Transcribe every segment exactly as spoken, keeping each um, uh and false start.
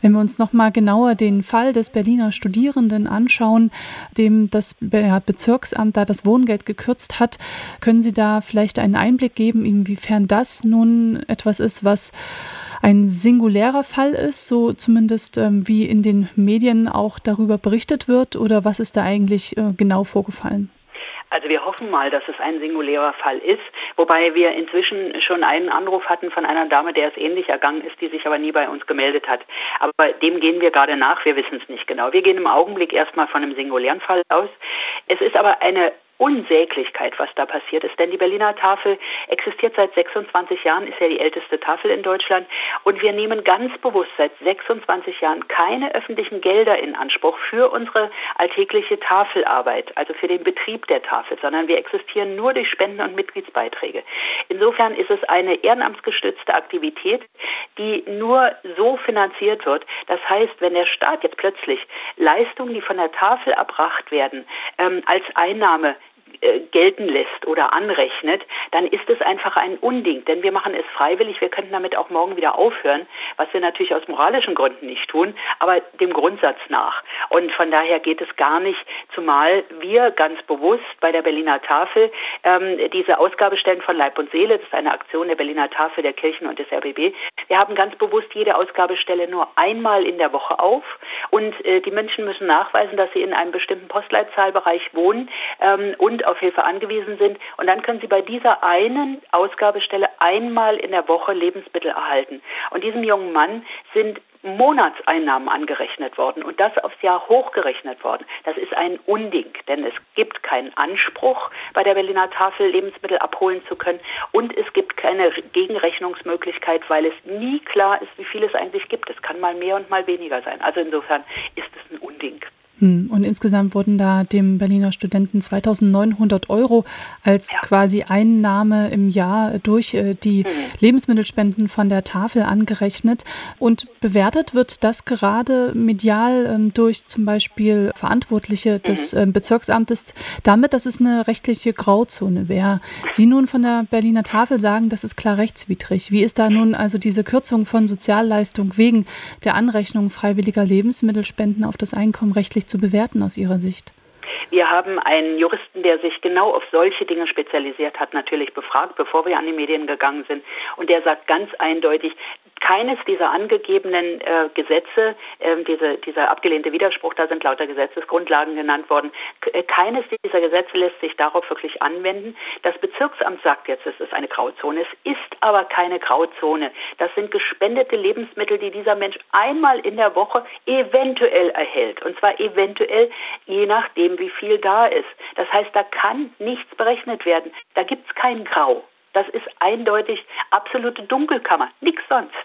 Wenn wir uns noch mal genauer den Fall des Berliner Studierenden anschauen, dem das Bezirksamt da das Wohngeld gekürzt hat, können Sie da vielleicht einen Einblick geben, inwiefern das nun etwas ist, was ein singulärer Fall ist, so zumindest ähm, wie in den Medien auch darüber berichtet wird, oder was ist da eigentlich äh, genau vorgefallen? Also wir hoffen mal, dass es ein singulärer Fall ist, wobei wir inzwischen schon einen Anruf hatten von einer Dame, der es ähnlich ergangen ist, die sich aber nie bei uns gemeldet hat. Aber dem gehen wir gerade nach, wir wissen es nicht genau. Wir gehen im Augenblick erstmal von einem singulären Fall aus. Es ist aber eine Unsäglichkeit, was da passiert ist. Denn die Berliner Tafel existiert seit sechsundzwanzig Jahren, ist ja die älteste Tafel in Deutschland. Und wir nehmen ganz bewusst seit sechsundzwanzig Jahren keine öffentlichen Gelder in Anspruch für unsere alltägliche Tafelarbeit, also für den Betrieb der Tafel, sondern wir existieren nur durch Spenden und Mitgliedsbeiträge. Insofern ist es eine ehrenamtsgestützte Aktivität, die nur so finanziert wird. Das heißt, wenn der Staat jetzt plötzlich Leistungen, die von der Tafel erbracht werden, ähm, als Einnahme gelten lässt oder anrechnet, dann ist es einfach ein Unding. Denn wir machen es freiwillig, wir könnten damit auch morgen wieder aufhören, was wir natürlich aus moralischen Gründen nicht tun, aber dem Grundsatz nach. Und von daher geht es gar nicht, zumal wir ganz bewusst bei der Berliner Tafel ähm, diese Ausgabestellen von Leib und Seele, das ist eine Aktion der Berliner Tafel, der Kirchen und des R B B, wir haben ganz bewusst jede Ausgabestelle nur einmal in der Woche auf und äh, die Menschen müssen nachweisen, dass sie in einem bestimmten Postleitzahlbereich wohnen ähm, und auf Hilfe angewiesen sind. Und dann können Sie bei dieser einen Ausgabestelle einmal in der Woche Lebensmittel erhalten. Und diesem jungen Mann sind Monatseinnahmen angerechnet worden und das aufs Jahr hochgerechnet worden. Das ist ein Unding, denn es gibt keinen Anspruch, bei der Berliner Tafel Lebensmittel abholen zu können und es gibt keine Gegenrechnungsmöglichkeit, weil es nie klar ist, wie viel es eigentlich gibt. Es kann mal mehr und mal weniger sein. Also insofern ist es ein Unding. Und insgesamt wurden da dem Berliner Studenten zweitausendneunhundert Euro als ja. quasi Einnahme im Jahr durch äh, die mhm. Lebensmittelspenden von der Tafel angerechnet. Und bewertet wird das gerade medial ähm, durch zum Beispiel Verantwortliche des mhm. äh, Bezirksamtes damit, dass es eine rechtliche Grauzone wäre. Sie nun von der Berliner Tafel sagen, das ist klar rechtswidrig. Wie ist da nun also diese Kürzung von Sozialleistung wegen der Anrechnung freiwilliger Lebensmittelspenden auf das Einkommen rechtlich zu bewerten aus Ihrer Sicht? Wir haben einen Juristen, der sich genau auf solche Dinge spezialisiert hat, natürlich befragt, bevor wir an die Medien gegangen sind. Und der sagt ganz eindeutig, keines dieser angegebenen äh, Gesetze, äh, diese, dieser abgelehnte Widerspruch, da sind lauter Gesetzesgrundlagen genannt worden, k- keines dieser Gesetze lässt sich darauf wirklich anwenden. Das Bezirksamt sagt jetzt, es ist eine Grauzone. Es ist aber keine Grauzone. Das sind gespendete Lebensmittel, die dieser Mensch einmal in der Woche eventuell erhält. Und zwar eventuell, je nachdem, wie viel da ist. Das heißt, da kann nichts berechnet werden. Da gibt es kein Grau. Das ist eindeutig absolute Dunkelkammer, nichts sonst.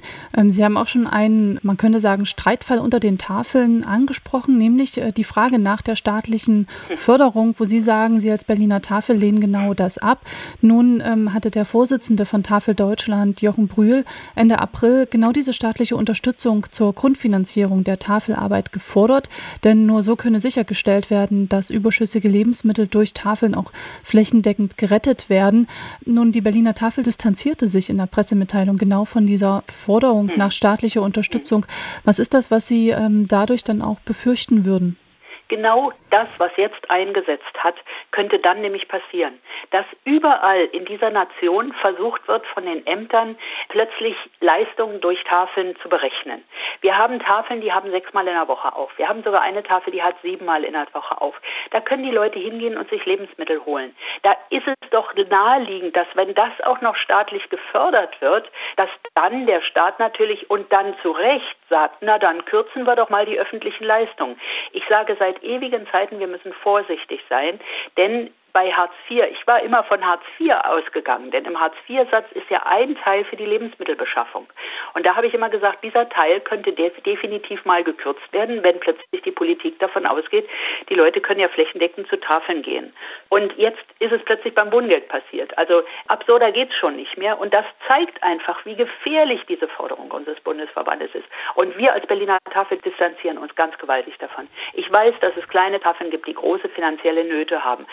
Sie haben auch schon einen, man könnte sagen, Streitfall unter den Tafeln angesprochen, nämlich die Frage nach der staatlichen Förderung, wo Sie sagen, Sie als Berliner Tafel lehnen genau das ab. Nun ähm, hatte der Vorsitzende von Tafel Deutschland, Jochen Brühl, Ende April genau diese staatliche Unterstützung zur Grundfinanzierung der Tafelarbeit gefordert, denn nur so könne sichergestellt werden, dass überschüssige Lebensmittel durch Tafeln auch flächendeckend gerettet werden. Nun, die Berliner Tafel distanzierte sich in der Pressemitteilung genau von dieser Forderung nach staatlicher Unterstützung. Was ist das, was Sie ähm, dadurch dann auch befürchten würden? Genau das, was jetzt eingesetzt hat, könnte dann nämlich passieren, dass überall in dieser Nation versucht wird, von den Ämtern plötzlich Leistungen durch Tafeln zu berechnen. Wir haben Tafeln, die haben sechsmal in der Woche auf. Wir haben sogar eine Tafel, die hat siebenmal in der Woche auf. Da können die Leute hingehen und sich Lebensmittel holen. Da ist es doch naheliegend, dass wenn das auch noch staatlich gefördert wird, dass dann der Staat natürlich und dann zu Recht sagt, na dann kürzen wir doch mal die öffentlichen Leistungen. Ich sage seit ewigen Zeiten, wir müssen vorsichtig sein, denn bei Hartz vier, ich war immer von Hartz vier ausgegangen, denn im Hartz vier Satz ist ja ein Teil für die Lebensmittelbeschaffung. Und da habe ich immer gesagt, dieser Teil könnte def- definitiv mal gekürzt werden, wenn plötzlich die Politik davon ausgeht, die Leute können ja flächendeckend zu Tafeln gehen. Und jetzt ist es plötzlich beim Wohngeld passiert. Also absurder geht es schon nicht mehr. Und das zeigt einfach, wie gefährlich diese Forderung unseres Bundesverbandes ist. Und wir als Berliner Tafel distanzieren uns ganz gewaltig davon. Ich weiß, dass es kleine Tafeln gibt, die große finanzielle Nöte haben. Und die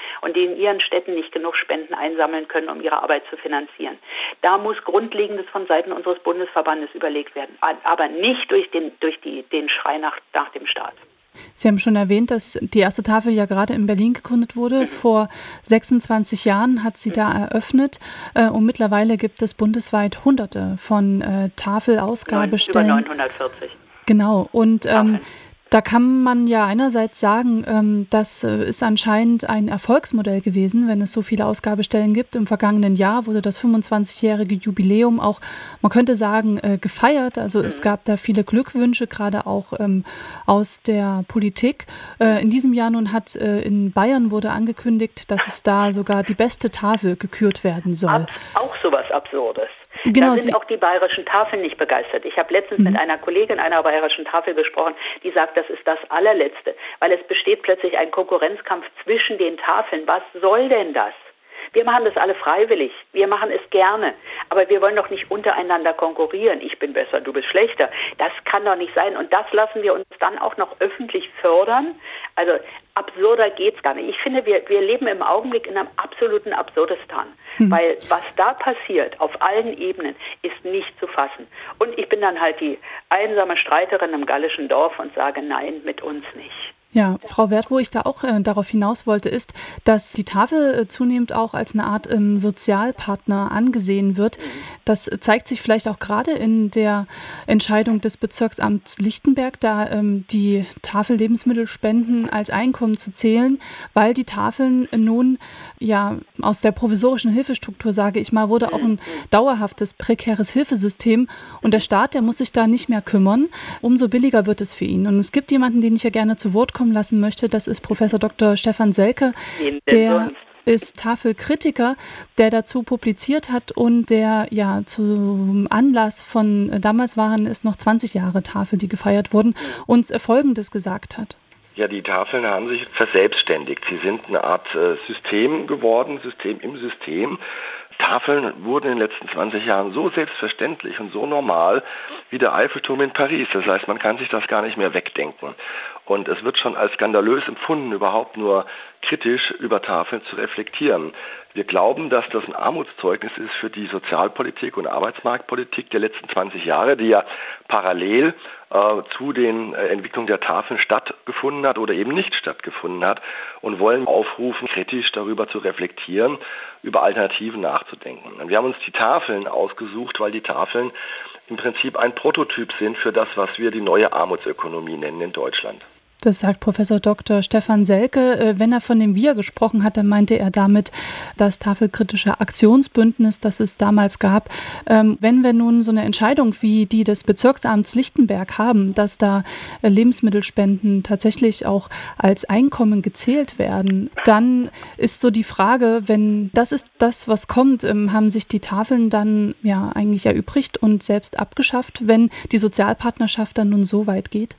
in ihren Städten nicht genug Spenden einsammeln können, um ihre Arbeit zu finanzieren. Da muss Grundlegendes von Seiten unseres Bundesverbandes überlegt werden, aber nicht durch den, durch die, den Schrei nach, nach dem Staat. Sie haben schon erwähnt, dass die erste Tafel ja gerade in Berlin gegründet wurde. Mhm. Vor sechsundzwanzig Jahren hat sie mhm. da eröffnet. Äh, und mittlerweile gibt es bundesweit hunderte von äh, Tafelausgabestellen. Über neunhundertvierzig. Genau. Und ähm, da kann man ja einerseits sagen, ähm, das äh, ist anscheinend ein Erfolgsmodell gewesen, wenn es so viele Ausgabestellen gibt. Im vergangenen Jahr wurde das fünfundzwanzigjährige Jubiläum auch, man könnte sagen, äh, gefeiert. Also mhm. es gab da viele Glückwünsche, gerade auch ähm, aus der Politik. Äh, in diesem Jahr nun hat äh, in Bayern wurde angekündigt, dass es da sogar die beste Tafel gekürt werden soll. Ab, auch sowas Absurdes. Genau, da sind auch die bayerischen Tafeln nicht begeistert. Ich habe letztens mhm. mit einer Kollegin einer bayerischen Tafel gesprochen, die sagt, das ist das allerletzte, weil es besteht plötzlich ein Konkurrenzkampf zwischen den Tafeln. Was soll denn das? Wir machen das alle freiwillig. Wir machen es gerne. Aber wir wollen doch nicht untereinander konkurrieren. Ich bin besser, du bist schlechter. Das kann doch nicht sein. Und das lassen wir uns dann auch noch öffentlich fördern. Also absurder geht's gar nicht. Ich finde, wir, wir leben im Augenblick in einem absoluten Absurdistan. Hm. Weil was da passiert, auf allen Ebenen, ist nicht zu fassen. Und ich bin dann halt die einsame Streiterin im gallischen Dorf und sage, nein, mit uns nicht. Ja, Frau Werth, wo ich da auch äh, darauf hinaus wollte, ist, dass die Tafel äh, zunehmend auch als eine Art ähm, Sozialpartner angesehen wird. Das zeigt sich vielleicht auch gerade in der Entscheidung des Bezirksamts Lichtenberg, da ähm, die Tafel Lebensmittelspenden als Einkommen zu zählen, weil die Tafeln nun ja aus der provisorischen Hilfestruktur, sage ich mal, wurde auch ein dauerhaftes, prekäres Hilfesystem und der Staat, der muss sich da nicht mehr kümmern, umso billiger wird es für ihn. Und es gibt jemanden, den ich ja gerne zu Wort kommen lassen möchte, das ist Professor Doktor Stefan Selke, der ist Tafelkritiker, der dazu publiziert hat und der ja zum Anlass von, damals waren es noch zwanzig Jahre Tafel, die gefeiert wurden, uns Folgendes gesagt hat. Ja, die Tafeln haben sich verselbstständigt. Sie sind eine Art äh, System geworden, System im System. Tafeln wurden in den letzten zwanzig Jahren so selbstverständlich und so normal wie der Eiffelturm in Paris. Das heißt, man kann sich das gar nicht mehr wegdenken. Und es wird schon als skandalös empfunden, überhaupt nur kritisch über Tafeln zu reflektieren. Wir glauben, dass das ein Armutszeugnis ist für die Sozialpolitik und Arbeitsmarktpolitik der letzten zwanzig Jahre, die ja parallel äh, zu den äh, Entwicklungen der Tafeln stattgefunden hat oder eben nicht stattgefunden hat und wollen aufrufen, kritisch darüber zu reflektieren, über Alternativen nachzudenken. Und wir haben uns die Tafeln ausgesucht, weil die Tafeln im Prinzip ein Prototyp sind für das, was wir die neue Armutsökonomie nennen in Deutschland. Das sagt Professor Doktor Stefan Selke. Wenn er von dem Wir gesprochen hat, dann meinte er damit das tafelkritische Aktionsbündnis, das es damals gab. Wenn wir nun so eine Entscheidung wie die des Bezirksamts Lichtenberg haben, dass da Lebensmittelspenden tatsächlich auch als Einkommen gezählt werden, dann ist so die Frage, wenn das ist das, was kommt, haben sich die Tafeln dann ja eigentlich erübrigt und selbst abgeschafft, wenn die Sozialpartnerschaft dann nun so weit geht?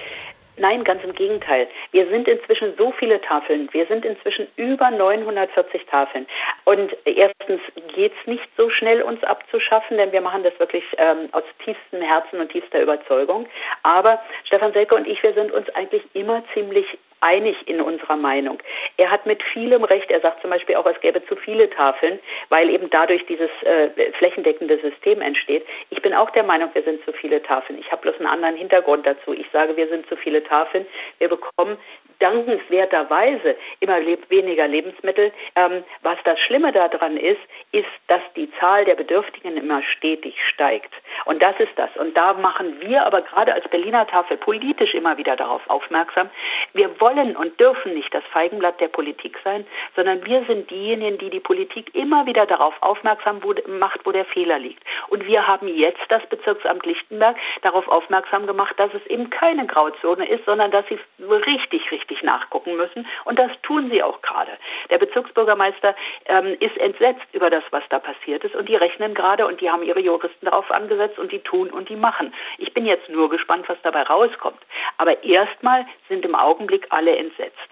Nein, ganz im Gegenteil. Wir sind inzwischen so viele Tafeln. Wir sind inzwischen über neunhundertvierzig Tafeln. Und erstens geht es nicht so schnell, uns abzuschaffen, denn wir machen das wirklich ähm, aus tiefstem Herzen und tiefster Überzeugung. Aber Stefan Selke und ich, wir sind uns eigentlich immer ziemlich einig in unserer Meinung. Er hat mit vielem Recht. Er sagt zum Beispiel auch, es gäbe zu viele Tafeln, weil eben dadurch dieses äh, flächendeckende System entsteht. Ich bin auch der Meinung, wir sind zu viele Tafeln. Ich habe bloß einen anderen Hintergrund dazu. Ich sage, wir sind zu viele Tafeln. Wir bekommen dankenswerterweise immer leb- weniger Lebensmittel. Ähm, was das Schlimme daran ist, ist, dass die Zahl der Bedürftigen immer stetig steigt. Und das ist das. Und da machen wir aber gerade als Berliner Tafel politisch immer wieder darauf aufmerksam. Wir wollen und dürfen nicht das Feigenblatt der Politik sein, sondern wir sind diejenigen, die die Politik immer wieder darauf aufmerksam wo, macht, wo der Fehler liegt. Und wir haben jetzt das Bezirksamt Lichtenberg darauf aufmerksam gemacht, dass es eben keine Grauzone ist, sondern dass sie richtig, richtig nachgucken müssen. Und das tun sie auch gerade. Der Bezirksbürgermeister ähm, ist entsetzt über das, was da passiert ist. Und die rechnen gerade und die haben ihre Juristen darauf angesetzt und die tun und die machen. Ich bin jetzt nur gespannt, was dabei rauskommt. Aber erstmal sind im Augenblick alle entsetzt.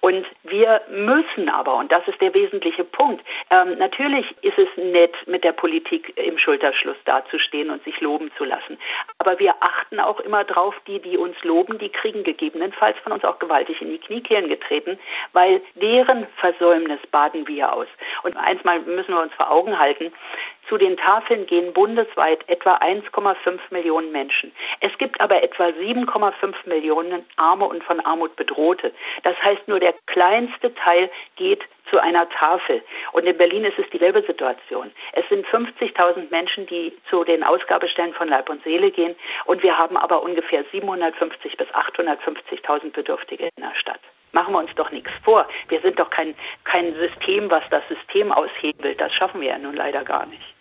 Und wir müssen aber, und das ist der wesentliche Punkt, ähm, natürlich ist es nett, mit der Politik im Schulterschluss dazustehen und sich loben zu lassen. Aber wir achten auch immer drauf, die, die uns loben, die kriegen gegebenenfalls von uns auch gewaltig in die Kniekehlen getreten, weil deren Versäumnis baden wir aus. Und eins mal müssen wir uns vor Augen halten, zu den Tafeln gehen bundesweit etwa eins Komma fünf Millionen Menschen. Es gibt aber etwa sieben Komma fünf Millionen Arme und von Armut Bedrohte. Das heißt, nur der kleinste Teil geht zu einer Tafel. Und in Berlin ist es dieselbe Situation. Es sind fünfzigtausend Menschen, die zu den Ausgabestellen von Leib und Seele gehen. Und wir haben aber ungefähr siebenhundertfünfzig bis achthundertfünfzigtausend Bedürftige in der Stadt. Machen wir uns doch nichts vor. Wir sind doch kein, kein System, was das System aushebelt. Das schaffen wir ja nun leider gar nicht.